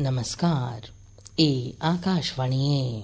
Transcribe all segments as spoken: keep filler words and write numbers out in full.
नमस्कार, ए आकाशवाणी है।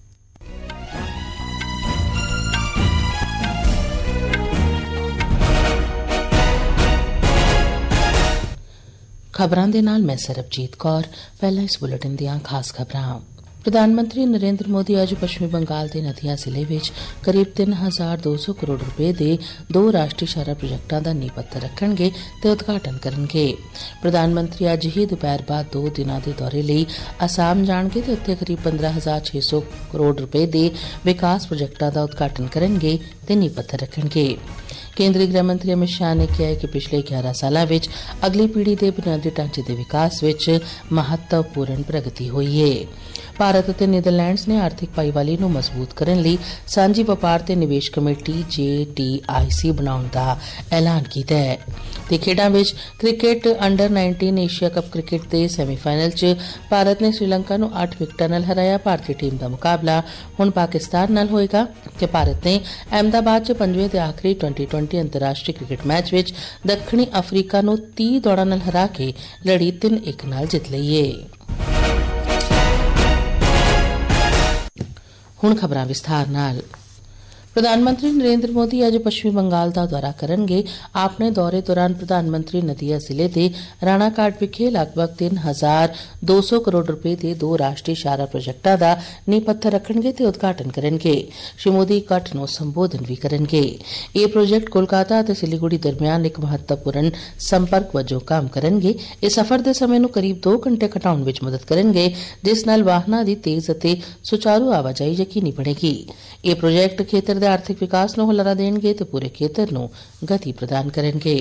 खबरां दे नाल मैं सरबजीत कौर। पहला इस बुलेटिन दियां खास खबरां। प्रधानमंत्री नरेंद्र मोदी अज पश्चिमी बंगाल दे नदिया जिले विच करीब तीन हजार दो सौ करोड़ रुपए दे दो राष्ट्रीय शारा प्रोजेक्टां दा नींह पत्थर रखणगे ते उद्घाटन करनगे। प्रधानमंत्री अज ही दोपहर बाद दो दिनां दे दौरे लई असम जाणगे ते उत्थे करीब पंद्रह हजार छे सौ करोड़ रुपए दे विकास प्रोजेक्टां दा उद्घाटन करनगे ते नींह पत्थर रखणगे। केंद्रीय गृह मंत्री अमित शाह ने कहा है कि पिछले ग्यारह साल विच अगली पीढ़ी के बुनियादी ढांचे के विकास विच महत्वपूर्ण प्रगति हुई है। भारत और नीदरलैंड्स ने आर्थिक भाईवाली नूं मजबूत करने लई सांझी व्यापार ते निवेश कमेटी जे टी आई सी बनाउण दा ऐलान कीता है। ते खेडां विच cricket under nineteen Asia cup cricket दे सैमीफाइनल च भारत ने श्रीलंका नूं अठ विकटां नाल हराया। भारतीय टीम दा मुकाबला हुण पाकिस्तान नाल होएगा ते भारत ने अहमदाबाद च पंजवें ते आखिरी ट्वेंटी ट्वेंटी अंतर्राष्ट्रीय क्रिकेट मैच विच दक्षिणी अफ्रीका नूं तीह दौड़ां नाल हरा के लड़ी तीन एक नाल जित लई है। हुण खबरां विस्तार नाल। प्रधानमंत्री नरेंद्र मोदी अज पश्चिमी बंगाल का दौरा करनगे। अपने दौरे दौरान प्रधानमंत्री नदिया जिले के राणाघाट विखे लगभग तीन हजार दो सौ करोड़ रुपए के दो राष्ट्रीय शारा प्रोजेक्टां का नींह पत्थर रखणगे ते उद्घाटन करनगे। श्री मोदी इकट्ठ नूं संबोधन भी करनगे। ये प्रोजेक्ट कोलकाता ते सिलीगुड़ी दरमियान एक महत्वपूर्ण संपर्क वजों काम करनगे। इस सफर के समय नूं करीब दो घंटे घटाउण विच मदद करनगे, जिस नाल वाहनां दी तेज अते सुचारू आवाजाही यकीनी बनेगी। ये प्रोजेक्ट खेतर आर्थिक विकास नूं हुलारा देणगे ते पूरे खेतर नूं गति प्रदान करनगे।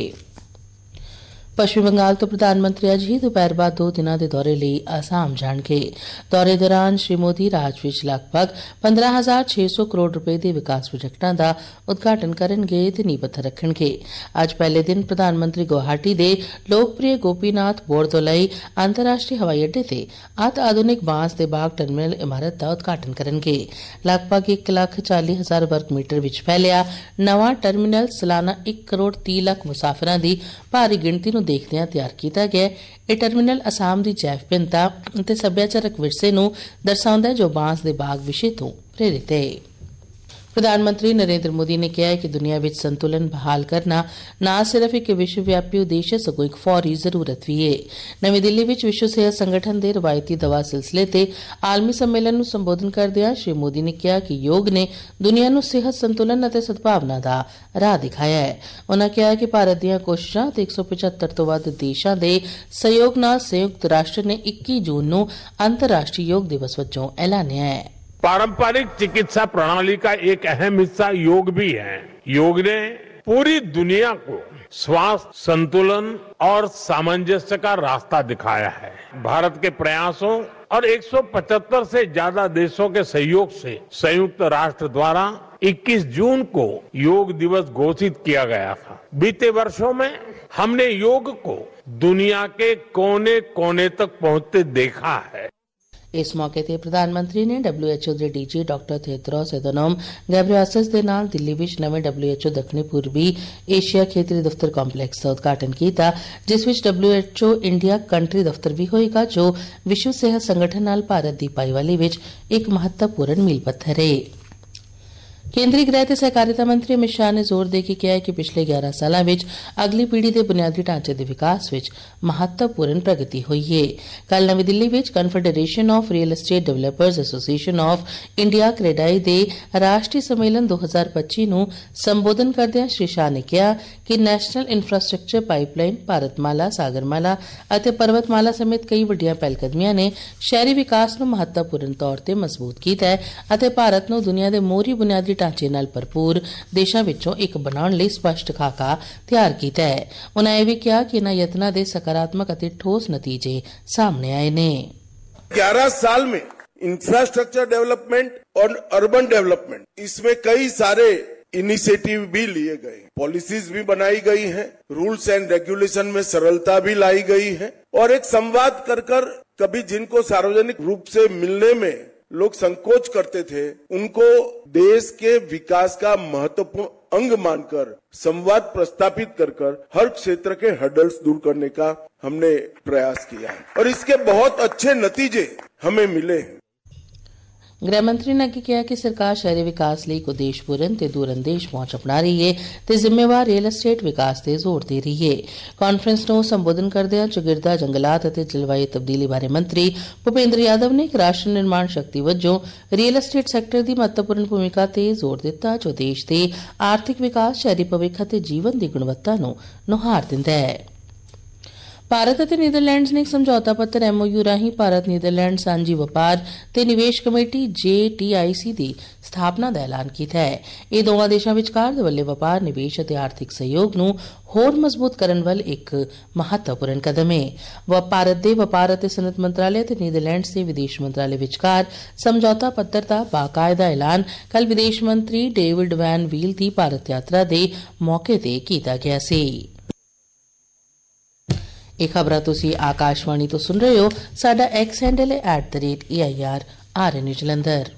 पश्चिमी बंगाल तो प्रधानमंत्री अज ही दोपहर बाद दो दिनां दे दौरे लई असम जाणगे। दौरे दौरान श्री मोदी राज विच लगभग पंद्रह हजार छे सौ करोड़ रुपए दे विकास प्रोजेक्टां दा उद्घाटन करनगे ते नींह पत्थर रखणगे। अज पहले दिन प्रधानमंत्री गुवाहाटी दे लोकप्रिय गोपीनाथ बोरदोलाई अंतर्राष्ट्रीय हवाई अड्डे ते अत आधुनिक बांस दे बाग टर्मिनल इमारत दा उद्घाटन करनगे। लगभग एक लाख चाली हजार वर्ग मीटर विच फैलिया नवां टर्मिनल सालाना एक करोड़ तीह लाख मुसाफिरां दी भारी गिणती नूं देखदे तैयार किया गया। यह टर्मिनल असम की जैव विभिन्नता ते सभ्याचारक विरसे नूं दर्शाउंदा है, जो बांस दे बाग विषय तो प्रेरित है। प्रधानमंत्री नरेंद्र मोदी ने कहा है कि दुनिया विच संतुलन बहाल करना न सिर्फ एक विश्वव्यापी उद्देश्य सगों एक फौरी जरूरत भी है। नवी दिल्ली विच विश्व सेहत संगठन के रवायती दवा सिलसिले ते आलमी सम्मेलन नूं संबोधन करदिआं श्री मोदी ने कहा कि योग ने दुनिया नूं सेहत संतुलन अते सद्भावना दा राह दिखाया है। उन्होंने कहा कि भारत दीआं कोशिशां ते एक सौ पचहत्तर तो वध देशां दे सहयोग नाल संयुक्त राष्ट्र ने इक्की जून नूं अंतर्राष्ट्रीय योग दिवस वजों ऐलानिया है। पारंपरिक चिकित्सा प्रणाली का एक अहम हिस्सा योग भी है। योग ने पूरी दुनिया को स्वास्थ्य, संतुलन और सामंजस्य का रास्ता दिखाया है। भारत के प्रयासों और एक सौ पचहत्तर से ज्यादा देशों के सहयोग से संयुक्त राष्ट्र द्वारा इक्कीस जून को योग दिवस घोषित किया गया था। बीते वर्षों में हमने योग को दुनिया के कोने कोने तक पहुंचते देखा है। इस मौके ते प्रधानमंत्री ने डब्ल्यू एच ओ दे D G doctor Tedros Adhanom Ghebreyesus दे नाल दिल्ली विच नवे डब्ल्यू एच ओ दक्षिणी पूर्वी एशिया खेतरी दफ्तर कॉम्पलैक्स का उद्घाटन किया, जिस विच W H O India country दफ्तर भी होएगा, जो विश्व सेहत संगठन नाल भारत दी भाईवाली विच एक महत्वपूर्ण मील पत्थर है। केंद्रीय गृह ते सहकारिता मंत्री अमित शाह ने जोर दे के कहा है कि पिछले ग्यारह सालों विच अगली पीढ़ी के बुनियादी ढांचे के विकास विच महत्वपूर्ण प्रगति हुई है। कल नवी दिल्ली विच confederation of real estate developers association of India CREDAI दे राष्ट्रीय सम्मेलन दो हजार पच्चीस नूं संबोधन करदिआं श्री शाह ने कहा कि national infrastructure pipeline, Bharatmala, Sagarmala अते पर्वतमाला समेत कई वड्डियां पहलकदमियां ने शहरी विकास नूं महत्वपूर्ण तौर ते मजबूत कीता है अते भारत नूं दुनिया दे मोहरी बुनियादी ढांचे नाल भरपूर देशां विचों एक बनाउण लई स्पष्ट खाका तैयार कीता है। उन्होंने यह भी कहा कि इन्हां यत्नां दे सकारात्मक अते ठोस नतीजे सामने आए ने। ग्यारह साल में इंफ्रास्ट्रक्चर डेवलपमेंट और अर्बन डेवलपमेंट, इसमें कई सारे इनिशिएटिव भी लिए गए, पॉलिसीज भी बनाई गई हैं, रूल्स एंड रेगुलेशन में सरलता भी लाई गई है और एक संवाद कर कर कभी जिनको सार्वजनिक रूप से मिलने में लोग संकोच करते थे, उनको देश के विकास का महत्वपूर्ण अंग मानकर संवाद प्रस्तापित कर कर हर क्षेत्र के हर्डल्स दूर करने का हमने प्रयास किया है और इसके बहुत अच्छे नतीजे हमें मिले हैं। गृह मंत्री ने अगे कहा कि सरकार शहरी विकास ਲਈ ਉਦੇਸ਼ਪੂਰਨ ਤੇ ਦੂਰਅੰਦੇਸ਼ ਪਹੁੰਚ ਅਪਣਾ ਰਹੀ ਹੈ ਤੇ ਜ਼ਿੰਮੇਵਾਰ ਰੀਅਲ ਐਸਟੇਟ ਵਿਕਾਸ ਤੇ ਜ਼ੋਰ ਦੇ ਰਹੀ ਹੈ। ਕਾਨਫਰੰਸ ਨੂੰ ਸੰਬੋਧਨ ਕਰਦਿਆਂ ਚੌਗਿਰਦਾ ਜੰਗਲਾਤ ਅਤੇ ਜਲਵਾਯੂ ਤਬਦੀਲੀ ਬਾਰੇ ਮੰਤਰੀ ਭੁਪੇਂਦਰ ਯਾਦਵ ਨੇ ਇੱਕ ਰਾਸ਼ਟਰ ਨਿਰਮਾਣ ਸ਼ਕਤੀ ਵਜੋਂ ਰੀਅਲ ਐਸਟੇਟ ਸੈਕਟਰ ਦੀ ਮਹੱਤਵਪੂਰਨ ਭੂਮਿਕਾ ਤੇ ਜ਼ੋਰ ਦਿੱਤਾ ਜੋ ਦੇਸ਼ ਦੇ ਆਰਥਿਕ ਵਿਕਾਸ, ਸ਼ਹਿਰੀ ਭਵਿੱਖ ਅਤੇ ਜੀਵਨ ਦੀ ਗੁਣਵੱਤਾ ਨੂੰ ਨੁਹਾਰ ਦਿੰਦਾ ਹੈ। ਭਾਰਤ ਅਤੇ ਨੀਦਰਲੈਂਡਸ ਨੇ ਇੱਕ ਸਮਝੌਤਾ ਪੱਤਰ ਐਮਓਯੂ ਰਾਹੀਂ ਭਾਰਤ ਨੀਦਰਲੈਂਡ ਸਾਂਝੀ ਵਪਾਰ ਤੇ ਨਿਵੇਸ਼ ਕਮੇਟੀ ਜੇ ਟੀ ਆਈ ਸੀ ਦੀ ਸਥਾਪਨਾ ਦਾ ਐਲਾਨ ਕੀਤਾ ਹੈ। ਇਹ ਦੋਵਾਂ ਦੇਸ਼ਾਂ ਵਿਚਕਾਰ ਦਵੱਲੇ ਵਪਾਰ, ਨਿਵੇਸ਼ ਅਤੇ ਆਰਥਿਕ ਸਹਿਯੋਗ ਨੂੰ ਹੋਰ ਮਜ਼ਬੂਤ ਕਰਨ ਵੱਲ ਇੱਕ ਮਹੱਤਵਪੂਰਨ ਕਦਮ ਹੈ। ਭਾਰਤ ਦੇ ਵਪਾਰ ਅਤੇ ਸਨਅਤ ਮੰਤਰਾਲੇ ਅਤੇ ਨੀਦਰਲੈਂਡਸ ਦੇ ਵਿਦੇਸ਼ ਮੰਤਰਾਲੇ ਵਿਚਕਾਰ ਸਮਝੌਤਾ ਪੱਤਰ ਦਾ ਬਾਕਾਇਦਾ ਐਲਾਨ ਕੱਲ ਵਿਦੇਸ਼ ਮੰਤਰੀ ਡੇਵਿਡ ਵੈਨ ਵੀਲ ਦੀ ਭਾਰਤ ਯਾਤਰਾ ਦੇ ਮੌਕੇ ਤੇ ਕੀਤਾ ਗਿਆ ਸੀ। ਇਹ ਖਬਰਾਂ ਤੁਸੀਂ ਆਕਾਸ਼ਵਾਣੀ ਤੋਂ ਸੁਣ ਰਹੇ ਹੋ। ਸਾਡਾ ਐਕਸ ਹੈਂਡਲ ਹੈ at the rate A I R R N Jalandhar.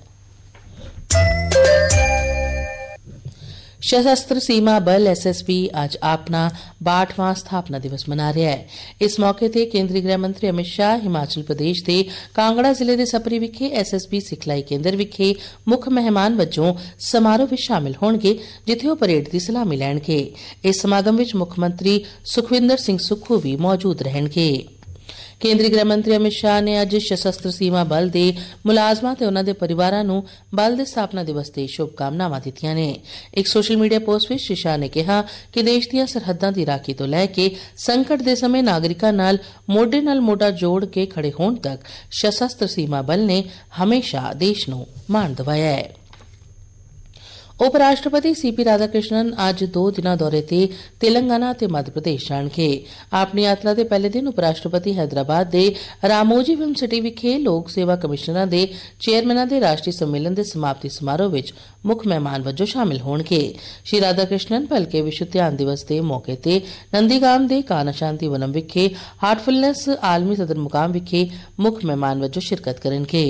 Sashastra Seema बल एस एस बी ਅੱਜ ਆਪਣਾ ਬਾਹਠਵਾਂ ਸਥਾਪਨਾ ਦਿਵਸ ਮਨਾ ਰਿਹਾ ਹੈ। ਇਸ ਮੌਕੇ ਤੇ ਕੇਂਦਰੀ ਗ੍ਰਹਿ ਮੰਤਰੀ ਅਮਿਤ ਸ਼ਾਹ ਹਿਮਾਚਲ ਪ੍ਰਦੇਸ਼ ਦੇ ਕਾਂਗੜਾ ਜ਼ਿਲ੍ਹੇ ਦੇ ਸਪਰੀ ਵਿਖੇ ਐਸ ਐਸ ਬੀ ਸਿਖਲਾਈ ਕੇਂਦਰ ਵਿਖੇ ਮੁੱਖ ਮਹਿਮਾਨ ਵਜੋਂ ਸਮਾਰੋਹ ਵਿੱਚ ਸ਼ਾਮਿਲ ਹੋਣਗੇ, ਜਿੱਥੇ ਉਹ ਪਰੇਡ ਦੀ ਸਲਾਮੀ ਲੈਣਗੇ। ਇਸ ਸਮਾਗਮ ਵਿੱਚ ਮੁੱਖ ਮੰਤਰੀ ਸੁਖਵਿੰਦਰ ਸਿੰਘ ਸੁੱਖੂ ਵੀ ਮੌਜੂਦ ਰਹਿਣਗੇ। ਕੇਂਦਰੀ ਗ੍ਰਹਿ ਮੰਤਰੀ ਅਮਿਤ ਸ਼ਾਹ ਨੇ ਅੱਜ ਸਸ਼ਸਤਰ ਸੀਮਾ ਬਲ ਦੇ ਮੁਲਾਜ਼ਮਾਂ ਤੇ ਉਨ੍ਹਾਂ ਦੇ ਪਰਿਵਾਰਾਂ ਨੂੰ ਬਲ ਦੇ ਸਥਾਪਨਾ ਦਿਵਸ ਤੇ ਸ਼ੁਭਕਾਮਨਾਵਾਂ ਦਿੱਤੀਆਂ ਨੇ। ਇੱਕ ਸੋਸ਼ਲ ਮੀਡੀਆ ਪੋਸਟ ਵਿੱਚ ਸ਼੍ਰੀ ਸ਼ਾਹ ਨੇ ਕਿਹਾ ਕਿ ਦੇਸ਼ ਦੀਆਂ ਸਰਹੱਦਾਂ ਦੀ ਰਾਖੀ ਤੋਂ ਲੈ ਕੇ ਸੰਕਟ ਦੇ ਸਮੇਂ ਨਾਗਰਿਕਾਂ ਨਾਲ ਮੋਢੇ ਨਾਲ ਮੋਢਾ ਜੋੜ ਕੇ ਖੜੇ ਹੋਣ ਤੱਕ ਸਸ਼ਸਤਰ ਸੀਮਾ ਬਲ ਨੇ ਹਮੇਸ਼ਾ ਦੇਸ਼ ਨੂੰ ਮਾਣ ਦਿਵਾਇਆ ਹੈ। ਉਪ ਰਾਸ਼ਟਰਪਤੀ ਸੀ ਪੀ ਰਾਧਾਕ੍ਰਿਸ਼ਨਨ ਅੱਜ ਦੋ ਦਿਨਾਂ ਦੌਰੇ ਤੇ ਤੇਲੰਗਾਨਾ ਤੇ ਮੱਧ ਪ੍ਰਦੇਸ਼ ਜਾਣਗੇ। ਆਪਣੀ ਯਾਤਰਾ ਦੇ ਪਹਿਲੇ ਦਿਨ ਉਪ ਰਾਸ਼ਟਰਪਤੀ ਹੈਦਰਾਬਾਦ ਦੇ ਰਾਮੋਜੀ ਫਿਲਮ ਸਿਟੀ ਵਿਖੇ ਲੋਕ ਸੇਵਾ ਕਮਿਸ਼ਨਰਾਂ ਦੇ ਚੇਅਰਮੈਨਾਂ ਦੇ ਰਾਸ਼ਟਰੀ ਸੰਮੇਲਨ ਦੇ ਸਮਾਪਤੀ ਸਮਾਰੋਹ ਵਿੱਚ ਮੁੱਖ ਮਹਿਮਾਨ ਵਜੋਂ ਸ਼ਾਮਿਲ ਹੋਣਗੇ। ਸ਼੍ਰੀ ਰਾਧਾਕ੍ਰਿਸ਼ਨਨ ਭਲਕੇ ਵਿਸ਼ਵ ਧਿਆਨ ਦਿਵਸ ਦੇ ਮੌਕੇ ਤੇ ਨੰਦੀਗਾਮ ਦੇ ਕਾਨਾ ਸ਼ਾਂਤੀ ਵਨਮ ਵਿਖੇ ਹਾਰਟਫੁਲਨੈਸ ਆਲਮੀ ਸਦਰ ਮੁਕਾਮ ਵਿਖੇ ਮੁੱਖ ਮਹਿਮਾਨ ਵਜੋਂ ਸ਼ਿਰਕਤ ਕਰਨਗੇ।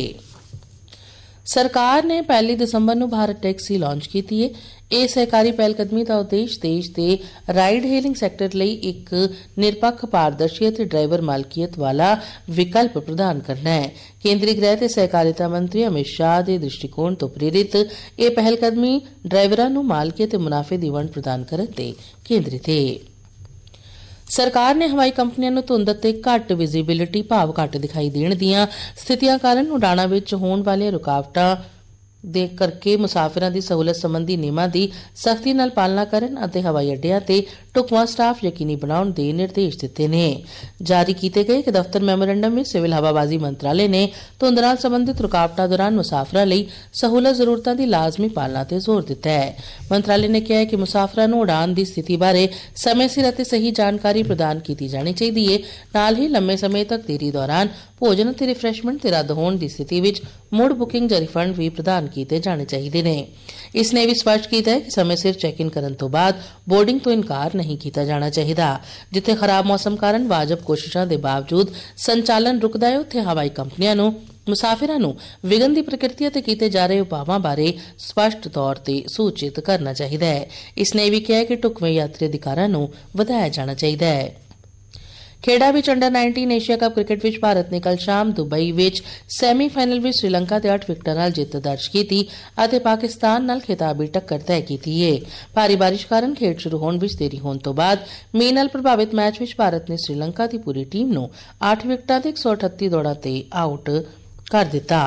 ਸਰਕਾਰ ਨੇ ਪਹਿਲੀ ਦਸੰਬਰ ਨੂੰ ਭਾਰਤ ਟੈਕਸੀ ਲਾਂਚ ਕੀਤੀ ਹੈ। ਇਹ ਸਹਿਕਾਰੀ ਪਹਿਲਕਦਮੀ ਦਾ ਉਦੇਸ਼ ਦੇਸ਼ ਦੇ ਰਾਈਡ ਹੇਲਿੰਗ ਸੈਕਟਰ ਲਈ ਇੱਕ ਨਿਰਪੱਖ, ਪਾਰਦਰਸ਼ੀ ਅਤੇ ਡਰਾਈਵਰ ਮਾਲਕੀਅਤ ਵਾਲਾ ਵਿਕਲਪ ਪ੍ਰਦਾਨ ਕਰਨਾ ਹੈ। ਕੇਂਦਰੀ ਗ੍ਰਹਿ ਤੇ ਸਹਿਕਾਰਿਤਾ ਮੰਤਰੀ ਅਮਿਤ ਸ਼ਾਹ ਦੇ ਦ੍ਰਿਸ਼ਟੀਕੋਣ ਤੋਂ ਪ੍ਰੇਰਿਤ ਇਹ ਪਹਿਲਕਦਮੀ ਡਰਾਈਵਰਾਂ ਨੂੰ ਮਾਲਕੀਅਤ ਤੇ ਮੁਨਾਫੇ ਦੀ ਵੰਡ ਪ੍ਰਦਾਨ ਕਰਨ ਤੇ ਕੇਂਦਰਿਤ ਹੈ। ਸਰਕਾਰ ਨੇ ਹਵਾਈ ਕੰਪਨੀਆਂ ਨੂੰ ਧੁੰਦ ਅਤੇ ਘੱਟ ਵਿਜ਼ੀਬਿਲਿਟੀ ਭਾਵ ਘੱਟ ਦਿਖਾਈ ਦੇਣ ਦੀਆਂ ਸਥਿਤੀਆਂ ਕਾਰਨ ਉਡਾਣਾਂ ਵਿੱਚ ਹੋਣ ਵਾਲੀਆਂ ਰੁਕਾਵਟਾਂ ਦੇ ਕਰਕੇ ਮੁਸਾਫਿਰਾਂ ਦੀ ਸਹੂਲਤ ਸੰਬੰਧੀ ਨਿਯਮਾਂ ਦੀ ਸਖਤੀ ਨਾਲ ਪਾਲਣਾ ਕਰਨ ਅਤੇ ਹਵਾਈ ਅੱਡਿਆਂ ਤੇ ਢੁਕਵਾਂ ਸਟਾਫ ਯਕੀਨੀ ਬਣਾਉਣ ਦੇ ਨਿਰਦੇਸ਼ ਦਿੱਤੇ ਨੇ। ਜਾਰੀ ਕੀਤੇ ਗਏ ਇੱਕ ਦਫ਼ਤਰ ਮੈਮੋਰੰਡਮ ਵਿੱਚ ਸਿਵਲ ਹਵਾਬਾਜ਼ੀ ਮੰਤਰਾਲੇ ਨੇ ਧੁੰਦ ਨਾਲ ਸੰਬੰਧਿਤ ਰੁਕਾਵਟਾਂ ਦੌਰਾਨ ਮੁਸਾਫਰਾਂ ਲਈ ਸਹੂਲਤ ਜ਼ਰੂਰਤਾਂ ਦੀ ਲਾਜ਼ਮੀ ਪਾਲਣਾ ਤੇ ਜ਼ੋਰ ਦਿੱਤਾ ਹੈ। ਮੰਤਰਾਲੇ ਨੇ ਕਿਹਾ ਹੈ ਕਿ ਮੁਸਾਫਰਾਂ ਨੂੰ ਉਡਾਣ ਦੀ ਸਥਿਤੀ ਬਾਰੇ ਸਮੇਂ ਸਿਰ ਅਤੇ ਸਹੀ ਜਾਣਕਾਰੀ ਪ੍ਰਦਾਨ ਕੀਤੀ ਜਾਣੀ ਚਾਹੀਦੀ ਹੈ। ਨਾਲ ਹੀ ਲੰਮੇ ਸਮੇਂ ਤੱਕ ਦੇਰੀ ਦੌਰਾਨ ਭੋਜਨ ਅਤੇ ਰਿਫਰੈਸ਼ਮੈਂਟ ਤੇ ਰੱਦ ਹੋਣ ਦੀ ਸਥਿਤੀ ਵਿੱਚ ਮੁੜ ਬੁਕਿੰਗ ਜਾਂ ਰਿਫੰਡ ਵੀ ਪ੍ਰਦਾਨ ਕੀਤੇ ਜਾਣੇ ਚਾਹੀਦੇ ਨੇ। ਇਸ ਨੇ ਵੀ ਸਪਸ਼ਟ ਕੀਤਾ ਹੈ ਕਿ ਸਮੇਂ ਸਿਰ ਚੈੱਕ ਇਨ ਕਰਨ ਤੋਂ ਬਾਅਦ ਬੋਰਡਿੰਗ ਤੋਂ ਇਨਕਾਰ ਨਹੀਂ ਕੀਤਾ ਜਾਣਾ ਚਾਹੀਦਾ। ਜਿੱਥੇ ਖਰਾਬ ਮੌਸਮ ਕਾਰਨ ਵਾਜਬ ਕੋਸ਼ਿਸ਼ਾਂ ਦੇ ਬਾਵਜੂਦ ਸੰਚਾਲਨ ਰੁਕਦਾ ਹੈ, ਉੱਥੇ ਹਵਾਈ ਕੰਪਨੀਆਂ ਨੂੰ ਮੁਸਾਫਿਰਾਂ ਨੂੰ ਵਿਘਨ ਦੀ ਪ੍ਰਕਿਰਤੀ ਅਤੇ ਕੀਤੇ ਜਾ ਰਹੇ ਉਪਾਵਾਂ ਬਾਰੇ ਸਪਸ਼ਟ ਤੌਰ ਤੇ ਸੂਚਿਤ ਕਰਨਾ ਚਾਹੀਦਾ ਹੈ। ਇਸ ਨੇ ਵੀ ਕਿਹਾ ਕਿ ਢੁਕਵੇਂ ਯਾਤਰੀ ਅਧਿਕਾਰਾਂ ਨੂੰ ਵਧਾਇਆ ਜਾਣਾ ਚਾਹੀਦਾ ਹੈ। ਖੇਡਾਂ ਵਿੱਚ under nineteen Asia cup cricket ਵਿੱਚ ਭਾਰਤ ਨੇ ਕੱਲ ਸ਼ਾਮ ਦੁਬਈ ਵਿੱਚ ਸੈਮੀ ਫਾਈਨਲ ਵਿੱਚ ਸ੍ਰੀਲੰਕਾ ਤੇ ਅੱਠ ਵਿਕਟਾਂ ਨਾਲ ਜਿੱਤ ਦਰਜ ਕੀਤੀ ਅਤੇ ਪਾਕਿਸਤਾਨ ਨਾਲ ਖਿਤਾਬੀ ਟੱਕਰ ਤੈਅ ਕੀਤੀ ਹੈ। ਭਾਰੀ ਬਾਰਿਸ਼ ਕਾਰਨ ਖੇਡ ਸ਼ੁਰੂ ਹੋਣ ਵਿੱਚ ਦੇਰੀ ਹੋਣ ਤੋਂ ਬਾਅਦ ਮੀਂਹ ਨਾਲ ਪ੍ਰਭਾਵਿਤ ਮੈਚ ਵਿੱਚ ਭਾਰਤ ਨੇ ਸ੍ਰੀਲੰਕਾ ਦੀ ਪੂਰੀ ਟੀਮ ਨੂੰ ਅੱਠ ਵਿਕਟਾਂ ਤੇ ਇੱਕ ਸੌ ਅਠੱਤੀ ਦੌੜਾਂ ਤੇ ਆਊਟ ਕਰ ਦਿੱਤਾ।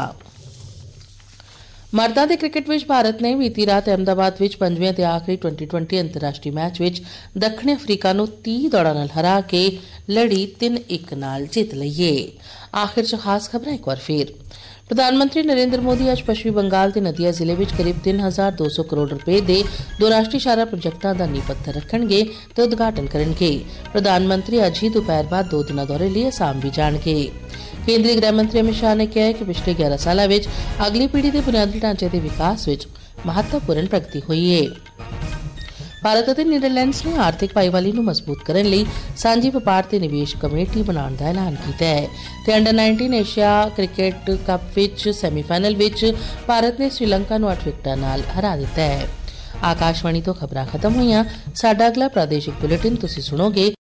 ਮਰਦਾਂ ਦੇ ਕ੍ਰਿਕਟ ਵਿੱਚ ਭਾਰਤ ਨੇ ਬੀਤੀ ਰਾਤ ਅਹਿਮਦਾਬਾਦ ਵਿੱਚ ਪੰਜਵੇਂ ਤੇ ਆਖਰੀ ਟਵੈਂਟੀ ਟਵੈਂਟੀ ਅੰਤਰਰਾਸ਼ਟਰੀ ਮੈਚ ਵਿੱਚ ਦੱਖਣੀ ਅਫਰੀਕਾ ਨੂੰ ਤੀਹ ਦੌੜਾਂ ਨਾਲ ਹਰਾ ਕੇ ਲੜੀ ਤਿੰਨ ਇੱਕ ਨਾਲ ਜਿੱਤ ਲਈਏ। ਆਖਿਰ ਚ ਖਾਸ ਖਬਰਾਂ ਇੱਕ ਵਾਰ ਫੇਰ। ਪ੍ਰਧਾਨ ਮੰਤਰੀ ਨਰਿੰਦਰ ਮੋਦੀ ਅੱਜ ਪੱਛਮੀ ਬੰਗਾਲ ਦੇ ਨਦੀਆ ਜ਼ਿਲ੍ਹੇ ਵਿੱਚ ਕਰੀਬ ਤਿੰਨ ਹਜ਼ਾਰ ਦੋ ਸੌ ਕਰੋੜ ਰੁਪਏ ਦੇ ਦੋ ਰਾਸ਼ਟਰੀ ਸ਼ਾਹਰਾਹ ਪ੍ਰੋਜੈਕਟਾਂ ਦਾ ਨੀਂਹ ਪੱਥਰ ਰੱਖਣਗੇ ਤੇ ਉਦਘਾਟਨ ਕਰਨਗੇ। ਪ੍ਰਧਾਨ ਮੰਤਰੀ ਅੱਜ ਹੀ ਦੁਪਹਿਰ ਬਾਅਦ ਦੋ ਦਿਨਾਂ ਦੌਰੇ ਲਈ ਅਸਾਮ ਵੀ ਜਾਣਗੇ। ਕੇਂਦਰੀ ਗ੍ਰਹਿ ਮੰਤਰੀ ਅਮਿਤ ਸ਼ਾਹ ਨੇ ਕਿਹਾ ਹੈ ਕਿ ਪਿਛਲੇ ਗਿਆਰਾਂ ਸਾਲਾਂ ਵਿੱਚ ਅਗਲੀ ਪੀੜ੍ਹੀ ਦੇ ਬੁਨਿਆਦੀ ਢਾਂਚੇ ਦੇ ਵਿਕਾਸ ਵਿੱਚ ਮਹੱਤਵਪੂਰਨ ਪ੍ਰਗਤੀ ਹੋਈ ਹੈ। ਭਾਰਤ ਅਤੇ ਨੀਦਰਲੈਂਡਸ ਨੇ ਆਰਥਿਕ ਭਾਈਵਾਲੀ ਨੂੰ ਮਜ਼ਬੂਤ ਕਰਨ ਲਈ ਸਾਂਝੀ ਵਪਾਰ ਤੇ ਨਿਵੇਸ਼ ਕਮੇਟੀ ਬਣਾਉਣ ਦਾ ਐਲਾਨ ਕੀਤਾ ਹੈ ਤੇ under nineteen Asia cricket cup ਵਿੱਚ ਸੈਮੀਫਾਈਨਲ ਵਿੱਚ ਭਾਰਤ ਨੇ ਸ਼੍ਰੀਲੰਕਾ ਨੂੰ ਅੱਠ ਵਿਕਟਾਂ ਨਾਲ ਹਰਾ ਦਿੱਤਾ ਹੈ। ਆਕਾਸ਼ਵਾਣੀ ਤੋਂ ਖਬਰਾਂ ਖਤਮ ਹੋਈਆਂ। ਸਾਡਾ ਅਗਲਾ ਪ੍ਰਾਦੇਸ਼ਿਕ ਬੁਲੇਟਿਨ ਤੁਸੀਂ ਸੁਣੋਗੇ